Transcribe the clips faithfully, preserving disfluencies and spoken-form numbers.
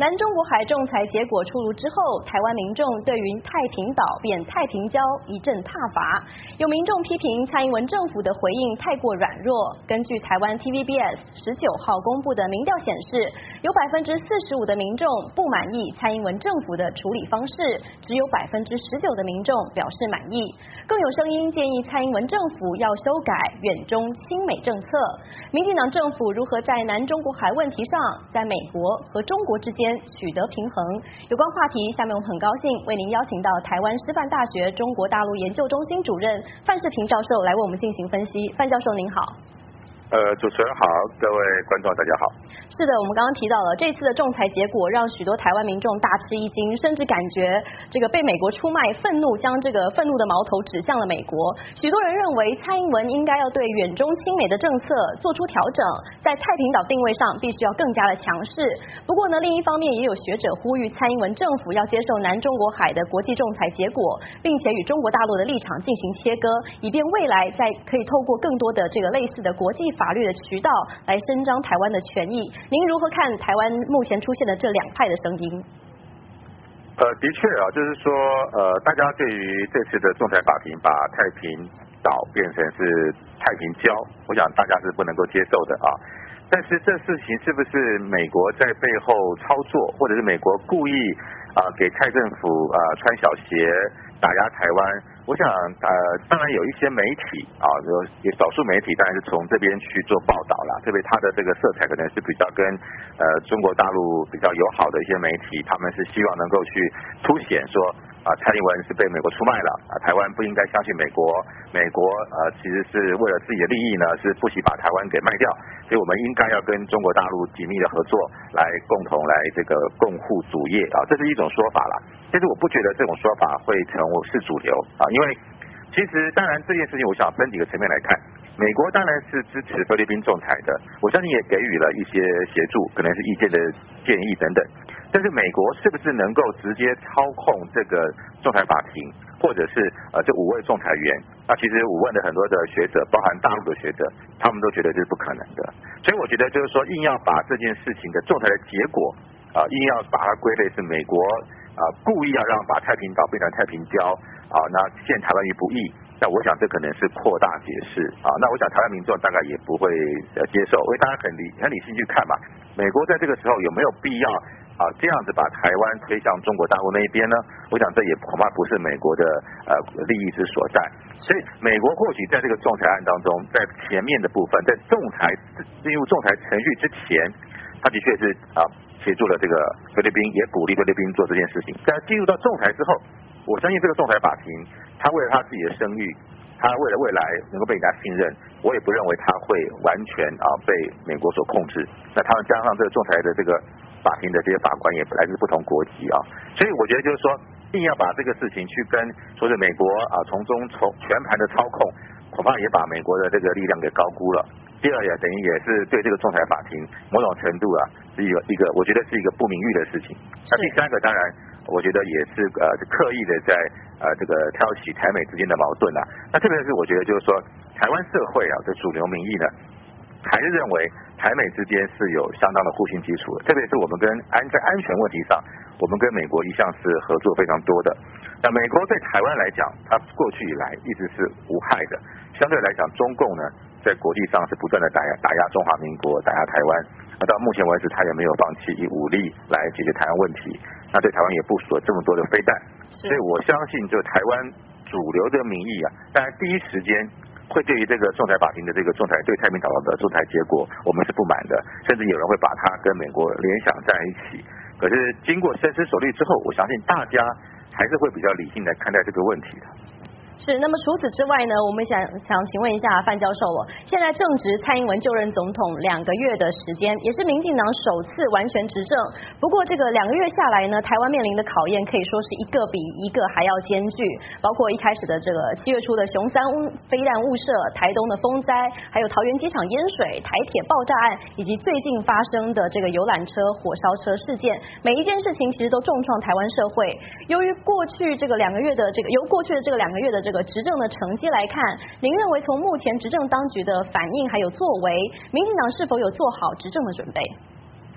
南中国海仲裁结果出炉之后，台湾民众对于太平岛变太平礁一阵挞伐，有民众批评蔡英文政府的回应太过软弱。根据台湾 T V B S 十九号公布的民调显示，有百分之四十五的民众不满意蔡英文政府的处理方式，只有百分之十九的民众表示满意。更有声音建议蔡英文政府要修改远中亲美政策。民进党政府如何在南中国海问题上，在美国和中国之间取得平衡？有关话题，下面我们很高兴为您邀请到台湾师范大学中国大陆研究中心主任范世平教授来为我们进行分析。范教授您好。 呃，主持人好，各位观众大家好。 是的，我们刚刚提到了这次的仲裁结果，让许多台湾民众大吃一惊，甚至感觉这个被美国出卖，愤怒将这个愤怒的矛头指向了美国。许多人认为蔡英文应该要对远中亲美的政策做出调整，在太平岛定位上必须要更加的强势。不过呢，另一方面也有学者呼吁蔡英文政府要接受南中国海的国际仲裁结果，并且与中国大陆的立场进行切割，以便未来再可以透过更多的这个类似的国际法律的渠道来伸张台湾的权益。您如何看台湾目前出现的这两派的声音？ 呃，的确啊，就是说，呃，大家对于这次的仲裁法庭把太平岛变成是太平礁，我想大家是不能够接受的啊。但是这事情是不是美国在背后操作，或者是美国故意啊、呃、给蔡政府啊、呃、穿小鞋打压台湾？我想呃，当然有一些媒体啊，有有少数媒体当然是从这边去做报道啦，特别它的这个色彩可能是比较跟呃中国大陆比较友好的一些媒体，他们是希望能够去凸显说啊，蔡英文是被美国出卖了啊，台湾不应该相信美国，美国呃其实是为了自己的利益呢，是不惜把台湾给卖掉，所以我们应该要跟中国大陆紧密的合作，来共同来这个共护主业啊，这是一种说法啦。但是我不觉得这种说法会成为是主流啊，因为其实当然这件事情，我想分几个层面来看。美国当然是支持菲律宾仲裁的，我相信也给予了一些协助，可能是意见的建议等等。但是美国是不是能够直接操控这个仲裁法庭，或者是呃这五位仲裁员？那其实我问了很多的学者，包含大陆的学者，他们都觉得这是不可能的。所以我觉得就是说，硬要把这件事情的仲裁的结果啊、呃，硬要把它归类是美国啊、呃、故意要让把太平岛变成太平礁啊，那陷台湾于不义。那我想这可能是扩大解释啊，那我想台湾民众大概也不会呃接受，因为大家很理很理性去看嘛，美国在这个时候有没有必要啊这样子把台湾推向中国大陆那一边呢？我想这也恐怕不是美国的呃利益之所在，所以美国或许在这个仲裁案当中，在前面的部分，在仲裁进入仲裁程序之前，他的确是啊协助了这个菲律宾，也鼓励菲律宾做这件事情，但进入到仲裁之后，我相信这个仲裁法庭，他为了他自己的声誉，他为了未来能够被人家信任，我也不认为他会完全啊被美国所控制。那他们加上这个仲裁的这个法庭的这些法官也来自不同国籍啊，所以我觉得就是说，硬要把这个事情去跟说是美国啊从中从全盘的操控，恐怕也把美国的这个力量给高估了。第二也等于也是对这个仲裁法庭某种程度啊是一个一个，我觉得是一个不名誉的事情。那第三个当然。我觉得也是呃刻意的在呃这个挑起台美之间的矛盾啊。那特别是我觉得就是说，台湾社会啊的主流民意呢，还是认为台美之间是有相当的互信基础的。特别是我们跟安在安全问题上，我们跟美国一向是合作非常多的。那美国对台湾来讲，它过去以来一直是无害的。相对来讲，中共呢在国际上是不断的打压打压中华民国，打压台湾。那到目前为止，他也没有放弃以武力来解决台湾问题。那对台湾也部署了这么多的飞弹，所以我相信，就台湾主流的民意啊，当然第一时间会对于这个仲裁法庭的这个仲裁对太平岛的仲裁结果，我们是不满的，甚至有人会把它跟美国联想在一起。可是经过深思熟虑之后，我相信大家还是会比较理性的看待这个问题的。 是，那么除此之外呢，我们想想请问一下范教授哦，现在正值蔡英文就任总统两个月的时间，也是民进党首次完全执政。不过这个两个月下来呢，台湾面临的考验可以说是一个比一个还要艰巨，包括一开始的这个七月初的雄三飞弹误射，台东的风灾，还有桃园机场淹水、台铁爆炸案，以及最近发生的这个游览车火烧车事件，每一件事情其实都重创台湾社会。由于过去这个两个月的这个由过去的这个两个月的这个这个执政的成绩来看，您认为从目前执政当局的反应还有作为，民进党是否有做好执政的准备？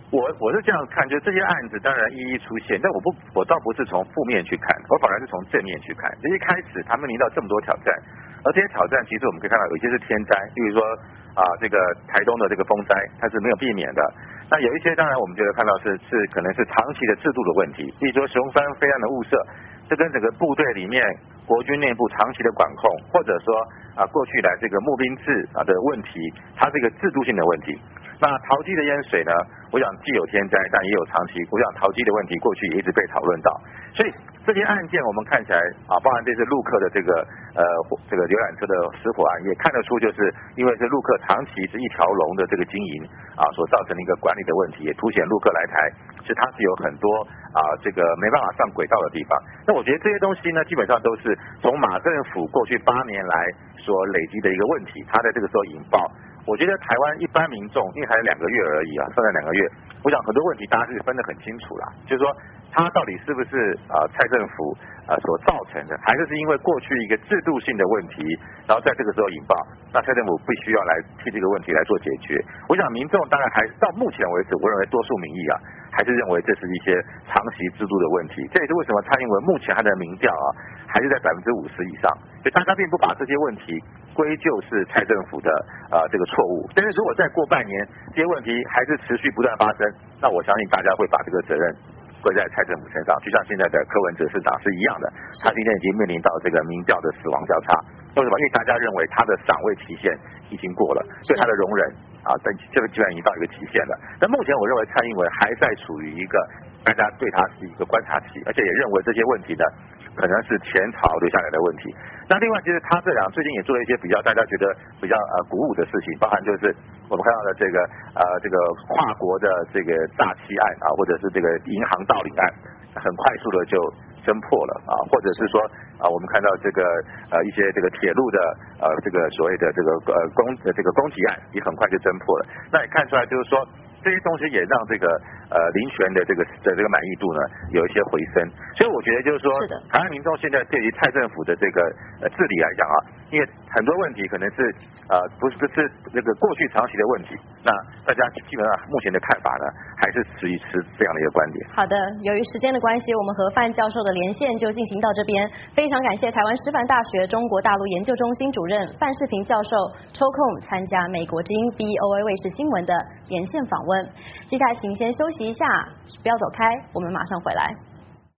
我我是这样看，就这些案子当然一一出现，但我不我倒不是从负面去看，我反而是从正面去看。就一开始他们面临到这么多挑战，而这些挑战其实我们可以看到有些是天灾，例如说啊这个台东的这个风灾，它是没有避免的。那有一些当然我们觉得看到是是可能是长期的制度的问题，例如说雄山飞弹的误射，这跟整个部队里面国军内部长期的管控，或者说啊过去来这个募兵制啊的问题，它是一个制度性的问题。那桃机的淹水呢？我想既有天灾，但也有长期。我想桃机的问题过去也一直被讨论到，所以这些案件我们看起来啊，包含这次陆客的这个呃这个游览车的失火案，也看得出就是因为是陆客长期是一条龙的这个经营啊，所造成的一个管理的问题，也凸显陆客来台是它是有很多啊这个没办法上轨道的地方。那我觉得这些东西呢，基本上都是从马政府过去八年来所累积的一个问题，它在这个时候引爆。我觉得台湾一般民众，因为还有两个月而已啊，剩下两个月，我想很多问题大家是分得很清楚啦，就是说它到底是不是啊、呃、蔡政府啊、呃、所造成的，还是是因为过去一个制度性的问题，然后在这个时候引爆，那蔡政府必须要来替这个问题来做解决。我想民众当然还是到目前为止，我认为多数民意啊，还是认为这是一些长期制度的问题。这也是为什么蔡英文目前他的民调啊，还是在百分之五十以上，所以大家并不把这些问题归咎是蔡政府的呃这个错误。但是如果再过半年，这些问题还是持续不断发生，那我相信大家会把这个责任归在蔡政府身上，就像现在的柯文哲市长是一样的，他今天已经面临到这个民调的死亡交叉。为什么？因为大家认为他的赏味期限已经过了，所以他的容忍啊，但这个基本上已经到一个极限了。但目前我认为蔡英文还在处于一个大家对他是一个观察期，而且也认为这些问题呢，可能是前朝留下来的问题。那另外，其实他这两最近也做了一些比较大家觉得比较呃鼓舞的事情，包含就是我们看到的这个呃这个跨国的这个诈欺案啊，或者是这个银行盗领案，很快速的就侦破了啊，或者是说啊，我们看到这个呃一些这个铁路的呃这个所谓的这个呃攻这个攻击案，也很快就侦破了。那也看出来就是说，这些东西也让这个呃林权的这个的这个满意度呢有一些回升。所以我觉得就是说，台湾民众现在对于蔡政府的这个呃治理来讲啊，因为很多问题可能是呃不是不是这个过去长期的问题，那大家基本上目前的看法呢，还是持于持这样的一个观点。 好的，由于时间的关系，我们和范教授的连线就进行到这边。非常感谢台湾师范大学中国大陆研究中心主任范世平教授抽空参加美国之音 B O A 卫视新闻的连线访问。接下来请先休息一下，不要走开，我们马上回来。